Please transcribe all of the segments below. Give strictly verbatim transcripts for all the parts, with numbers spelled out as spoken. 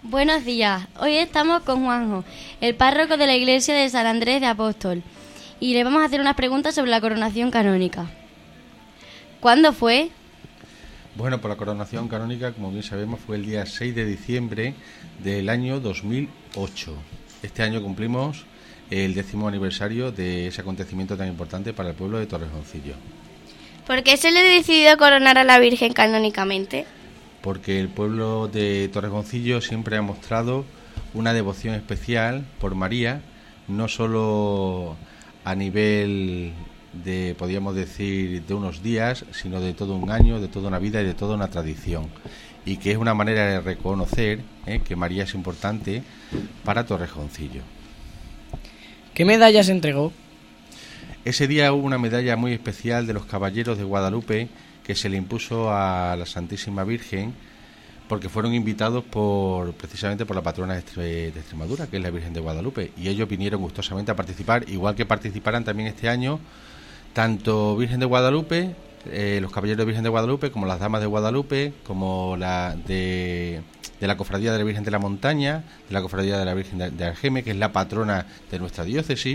Buenos días, hoy estamos con Juanjo, el párroco de la iglesia de San Andrés de Apóstol, y le vamos a hacer unas preguntas sobre la coronación canónica. ¿Cuándo fue? Bueno, pues la coronación canónica, como bien sabemos, fue el día seis de diciembre del año dos mil ocho. Este año cumplimos el décimo aniversario de ese acontecimiento tan importante para el pueblo de Torrejoncillo. ¿Por qué se le ha decidido coronar a la Virgen canónicamente? Porque el pueblo de Torrejoncillo siempre ha mostrado una devoción especial por María, no solo a nivel de, podríamos decir, de unos días, sino de todo un año, de toda una vida y de toda una tradición. Y que es una manera de reconocer eh, que María es importante para Torrejoncillo. ¿Qué medalla se entregó? Ese día hubo una medalla muy especial de los Caballeros de Guadalupe que se le impuso a la Santísima Virgen porque fueron invitados por precisamente por la patrona de Extremadura, que es la Virgen de Guadalupe, y ellos vinieron gustosamente a participar, igual que participarán también este año tanto Virgen de Guadalupe, eh, los Caballeros de Virgen de Guadalupe, como las Damas de Guadalupe, como la de, de la Cofradía de la Virgen de la Montaña, de la Cofradía de la Virgen de, de Argeme, que es la patrona de nuestra diócesis,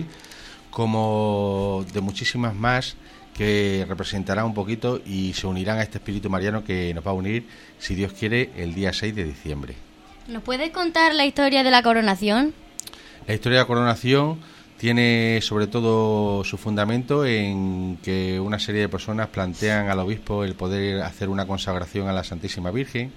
como de muchísimas más que representarán un poquito y se unirán a este espíritu mariano que nos va a unir, si Dios quiere, el día seis de diciembre. ¿Nos puedes contar la historia de la coronación? La historia de la coronación tiene sobre todo su fundamento en que una serie de personas plantean al obispo el poder hacer una consagración a la Santísima Virgen,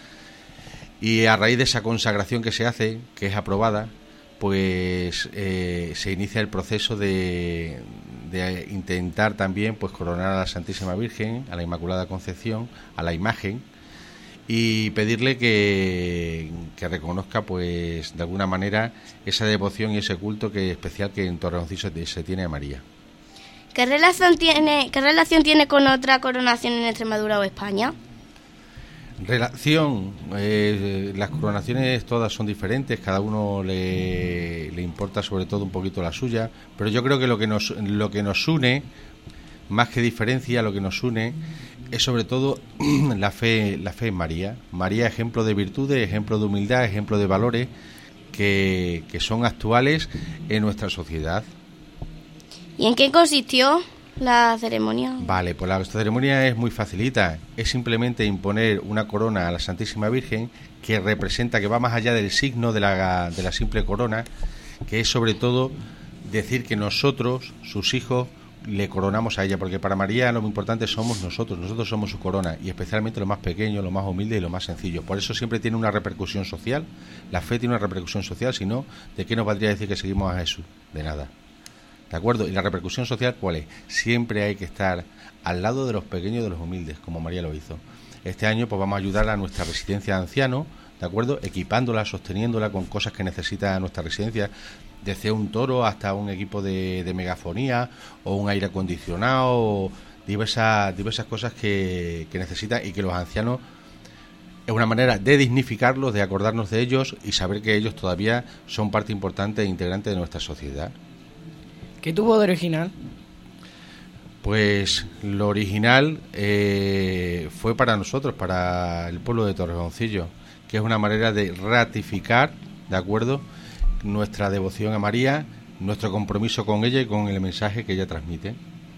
y a raíz de esa consagración que se hace, que es aprobada, pues eh, se inicia el proceso de, de intentar también pues coronar a la Santísima Virgen, a la Inmaculada Concepción, a la imagen, y pedirle que, que reconozca pues de alguna manera esa devoción y ese culto que especial que en Torrejoncillo se, se tiene a María. ¿Qué relación tiene, qué relación tiene con otra coronación en Extremadura o España? Relación, eh, las coronaciones todas son diferentes, cada uno le, le importa sobre todo un poquito la suya, pero yo creo que lo que nos lo que nos une, más que diferencia, lo que nos une es sobre todo la fe, la fe en María. María, ejemplo de virtudes, ejemplo de humildad, ejemplo de valores que, que son actuales en nuestra sociedad. ¿Y en qué consistió la ceremonia? Vale, pues la ceremonia es muy facilita, es simplemente imponer una corona a la Santísima Virgen que representa, que va más allá del signo de la, de la simple corona, que es sobre todo decir que nosotros, sus hijos, le coronamos a ella, porque para María lo muy importante somos nosotros, nosotros somos su corona, y especialmente lo más pequeño, lo más humilde y lo más sencillo. Por eso siempre tiene una repercusión social, la fe tiene una repercusión social, si no, ¿de qué nos valdría decir que seguimos a Jesús? De nada. ¿De acuerdo? ¿Y la repercusión social cuál es? Siempre hay que estar al lado de los pequeños y de los humildes, como María lo hizo. Este año pues vamos a ayudar a nuestra residencia de ancianos, ¿de acuerdo? Equipándola, sosteniéndola con cosas que necesita nuestra residencia, desde un toro hasta un equipo de, de megafonía o un aire acondicionado, o diversas, diversas cosas que, que necesita, y que los ancianos es una manera de dignificarlos, de acordarnos de ellos y saber que ellos todavía son parte importante e integrante de nuestra sociedad. ¿Qué tuvo de original? Pues lo original eh, fue para nosotros, para el pueblo de Torrejoncillo, que es una manera de ratificar, ¿de acuerdo?, nuestra devoción a María, nuestro compromiso con ella y con el mensaje que ella transmite.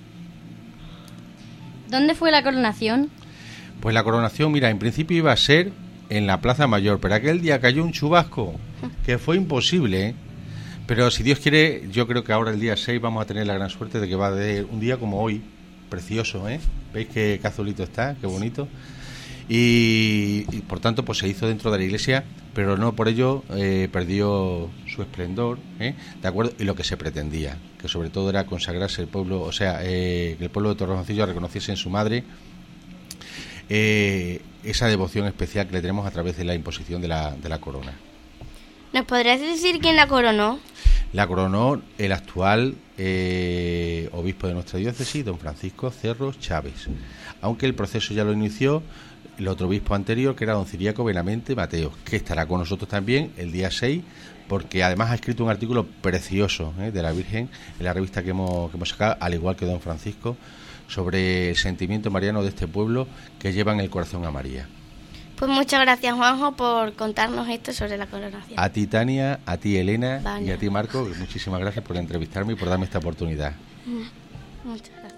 ¿Dónde fue la coronación? Pues la coronación, mira, en principio iba a ser en la Plaza Mayor, pero aquel día cayó un chubasco que fue imposible, ¿eh? Pero si Dios quiere, yo creo que ahora el día seis vamos a tener la gran suerte de que va a haber un día como hoy, precioso, ¿eh? ¿Veis qué, qué azulito está? Qué bonito. Y, y por tanto pues se hizo dentro de la iglesia, pero no por ello eh, perdió su esplendor, ¿eh? ¿De acuerdo? Y lo que se pretendía, que sobre todo era consagrarse el pueblo, o sea, eh, que el pueblo de Torrejoncillo reconociese en su madre eh, esa devoción especial que le tenemos a través de la imposición de la, de la corona. ¿Nos podrías decir quién la coronó? La coronó el actual eh, obispo de nuestra diócesis, don Francisco Cerro Chávez, aunque el proceso ya lo inició el otro obispo anterior, que era don Ciriaco Benavente Mateos, que estará con nosotros también el día seis, porque además ha escrito un artículo precioso ¿eh? de la Virgen en la revista que hemos, que hemos sacado, al igual que don Francisco, sobre el sentimiento mariano de este pueblo que lleva en el corazón a María. Pues muchas gracias, Juanjo, por contarnos esto sobre la coronación. A ti, Tania, a ti, Elena, Vale. y a ti, Marco, muchísimas gracias por entrevistarme y por darme esta oportunidad. Muchas gracias.